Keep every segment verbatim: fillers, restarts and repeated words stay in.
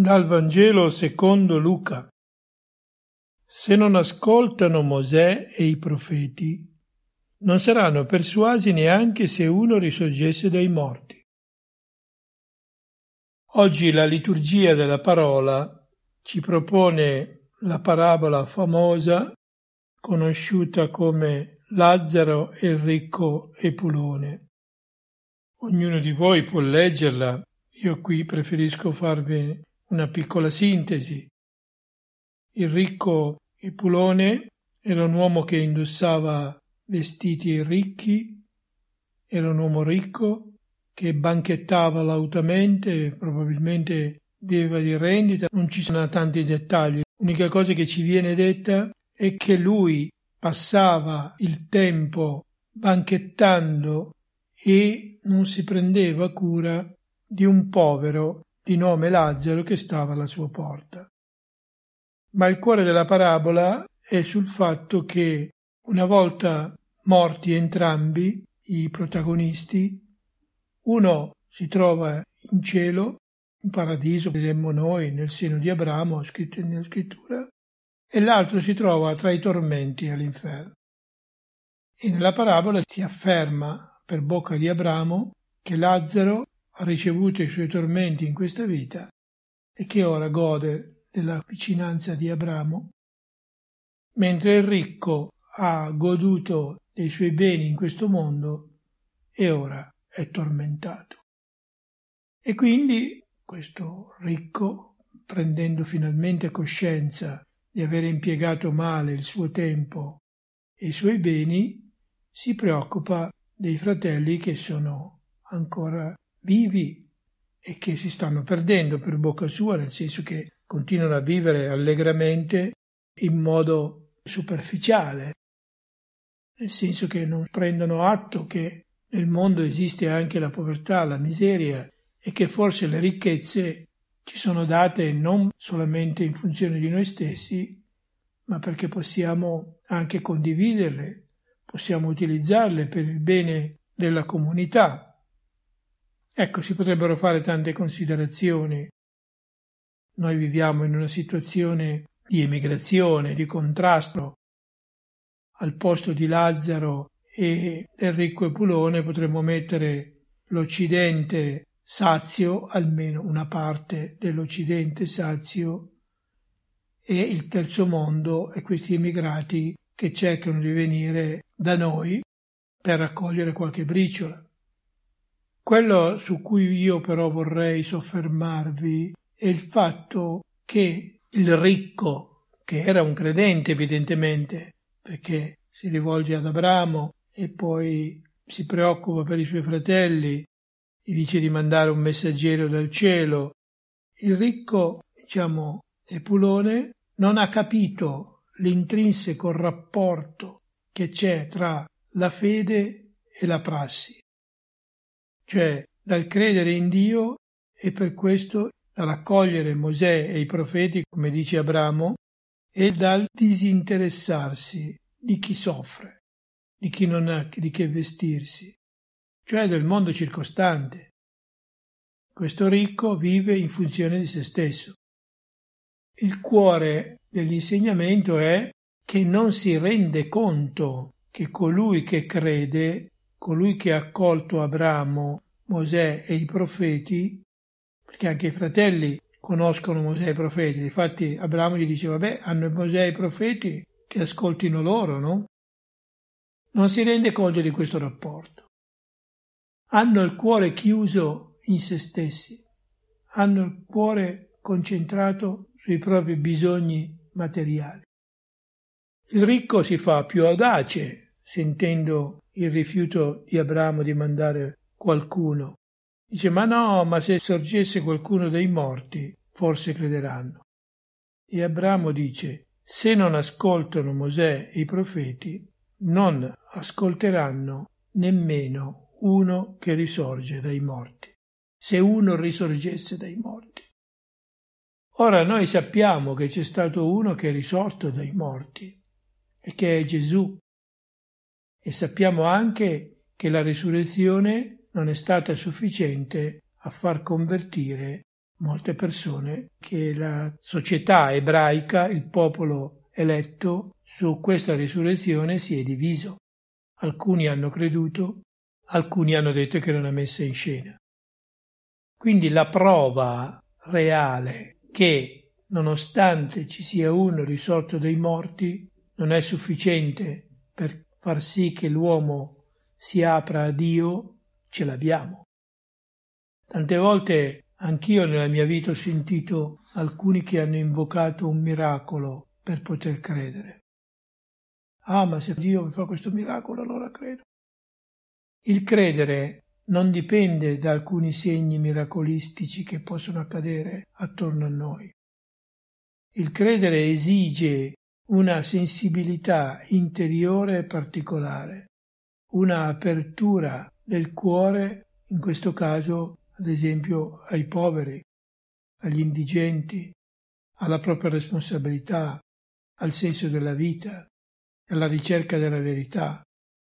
Dal Vangelo secondo Luca. Se non ascoltano Mosè e i profeti, non saranno persuasi neanche se uno risorgesse dai morti. Oggi la liturgia della parola ci propone la parabola famosa, conosciuta come Lazzaro e il ricco Epulone. Ognuno di voi può leggerla, io qui preferisco farvi una piccola sintesi. Il ricco Epulone era un uomo che indossava vestiti ricchi, era un uomo ricco che banchettava lautamente, probabilmente viveva di rendita, non ci sono tanti dettagli. L'unica cosa che ci viene detta è che lui passava il tempo banchettando e non si prendeva cura di un povero di nome Lazzaro che stava alla sua porta. Ma il cuore della parabola è sul fatto che una volta morti entrambi i protagonisti, uno si trova in cielo, in paradiso, diremmo noi, nel seno di Abramo, scritto nella scrittura, e l'altro si trova tra i tormenti all'inferno. E nella parabola si afferma per bocca di Abramo che Lazzaro ha ricevuto i suoi tormenti in questa vita e che ora gode della vicinanza di Abramo, mentre il ricco ha goduto dei suoi beni in questo mondo e ora è tormentato. E quindi questo ricco, prendendo finalmente coscienza di aver impiegato male il suo tempo e i suoi beni, si preoccupa dei fratelli che sono ancora vivi e che si stanno perdendo per bocca sua, nel senso che continuano a vivere allegramente in modo superficiale, nel senso che non prendono atto che nel mondo esiste anche la povertà, la miseria e che forse le ricchezze ci sono date non solamente in funzione di noi stessi, ma perché possiamo anche condividerle, possiamo utilizzarle per il bene della comunità. Ecco, si potrebbero fare tante considerazioni. Noi viviamo in una situazione di emigrazione, di contrasto. Al posto di Lazzaro e del ricco Epulone potremmo mettere l'Occidente sazio, almeno una parte dell'Occidente sazio, e il terzo mondo e questi emigrati che cercano di venire da noi per raccogliere qualche briciola. Quello su cui io però vorrei soffermarvi è il fatto che il ricco, che era un credente evidentemente, perché si rivolge ad Abramo e poi si preoccupa per i suoi fratelli, gli dice di mandare un messaggero dal cielo, il ricco, diciamo, Epulone, non ha capito l'intrinseco rapporto che c'è tra la fede e la prassi, cioè dal credere in Dio e per questo dall'accogliere Mosè e i profeti, come dice Abramo, e dal disinteressarsi di chi soffre, di chi non ha di che vestirsi, cioè del mondo circostante. Questo ricco vive in funzione di se stesso. Il cuore dell'insegnamento è che non si rende conto che colui che crede, colui che ha accolto Abramo, Mosè e i profeti, perché anche i fratelli conoscono Mosè e i profeti, infatti Abramo gli dice, vabbè, hanno Mosè e i profeti, che ascoltino loro, no? Non si rende conto di questo rapporto. Hanno il cuore chiuso in se stessi, hanno il cuore concentrato sui propri bisogni materiali. Il ricco si fa più audace, sentendo il rifiuto di Abramo di mandare qualcuno. Dice, ma no, ma se sorgesse qualcuno dei morti, forse crederanno. E Abramo dice, se non ascoltano Mosè e i profeti, non ascolteranno nemmeno uno che risorge dai morti. Se uno risorgesse dai morti. Ora noi sappiamo che c'è stato uno che è risorto dai morti, e che è Gesù. E sappiamo anche che la risurrezione non è stata sufficiente a far convertire molte persone, che la società ebraica, il popolo eletto, su questa risurrezione si è diviso. Alcuni hanno creduto, alcuni hanno detto che era una messa in scena. Quindi la prova reale che, nonostante ci sia uno risorto dai morti, non è sufficiente per far sì che l'uomo si apra a Dio, ce l'abbiamo. Tante volte anch'io nella mia vita ho sentito alcuni che hanno invocato un miracolo per poter credere. Ah, ma se Dio mi fa questo miracolo, allora credo. Il credere non dipende da alcuni segni miracolistici che possono accadere attorno a noi. Il credere esige una sensibilità interiore e particolare, una apertura del cuore, in questo caso, ad esempio, ai poveri, agli indigenti, alla propria responsabilità, al senso della vita, alla ricerca della verità.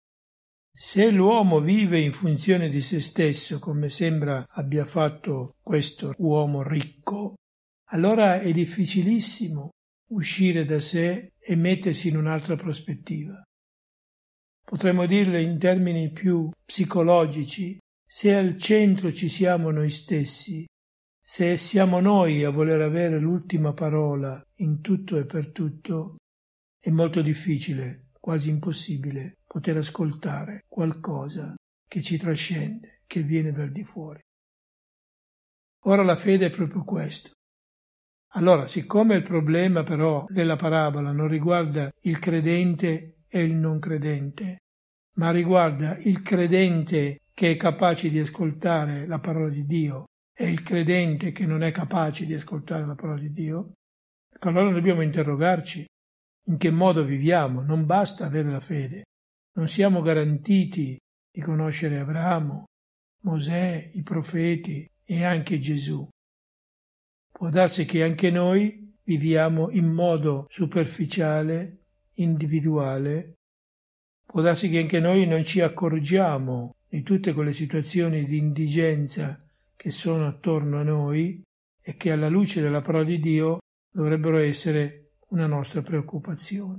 Se l'uomo vive in funzione di se stesso, come sembra abbia fatto questo uomo ricco, allora è difficilissimo uscire da sé e mettersi in un'altra prospettiva. Potremmo dirlo in termini più psicologici: se al centro ci siamo noi stessi, se siamo noi a voler avere l'ultima parola in tutto e per tutto, è molto difficile, quasi impossibile, poter ascoltare qualcosa che ci trascende, che viene dal di fuori. Ora la fede è proprio questo. Allora, siccome il problema però della parabola non riguarda il credente e il non credente, ma riguarda il credente che è capace di ascoltare la parola di Dio e il credente che non è capace di ascoltare la parola di Dio, allora dobbiamo interrogarci in che modo viviamo. Non basta avere la fede, non siamo garantiti di conoscere Abramo, Mosè, i profeti e anche Gesù. Può darsi che anche noi viviamo in modo superficiale, individuale. Può darsi che anche noi non ci accorgiamo di tutte quelle situazioni di indigenza che sono attorno a noi e che alla luce della parola di Dio dovrebbero essere una nostra preoccupazione.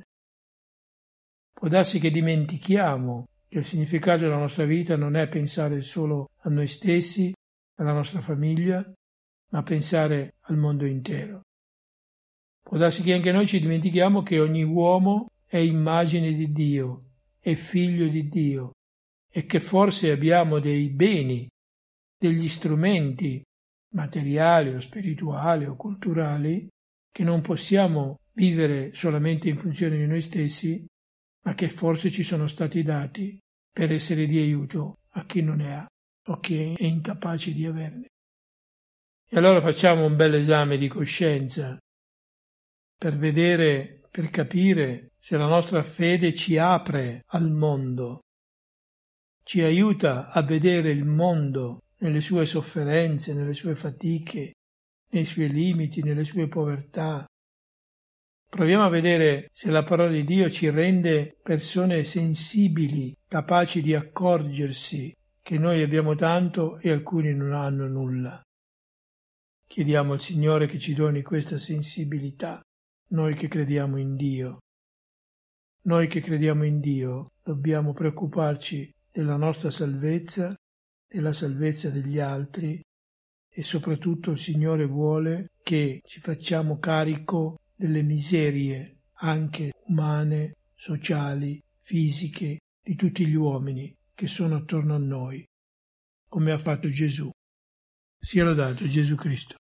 Può darsi che dimentichiamo che il significato della nostra vita non è pensare solo a noi stessi, alla nostra famiglia, ma pensare al mondo intero. Può darsi che anche noi ci dimentichiamo che ogni uomo è immagine di Dio, è figlio di Dio, e che forse abbiamo dei beni, degli strumenti materiali o spirituali o culturali che non possiamo vivere solamente in funzione di noi stessi, ma che forse ci sono stati dati per essere di aiuto a chi non ne ha o chi è incapace di averne. E allora facciamo un bel esame di coscienza per vedere, per capire se la nostra fede ci apre al mondo, ci aiuta a vedere il mondo nelle sue sofferenze, nelle sue fatiche, nei suoi limiti, nelle sue povertà. Proviamo a vedere se la parola di Dio ci rende persone sensibili, capaci di accorgersi che noi abbiamo tanto e alcuni non hanno nulla. Chiediamo al Signore che ci doni questa sensibilità, noi che crediamo in Dio. Noi che crediamo in Dio dobbiamo preoccuparci della nostra salvezza, della salvezza degli altri, e soprattutto il Signore vuole che ci facciamo carico delle miserie anche umane, sociali, fisiche, di tutti gli uomini che sono attorno a noi, come ha fatto Gesù. Sia lodato Gesù Cristo.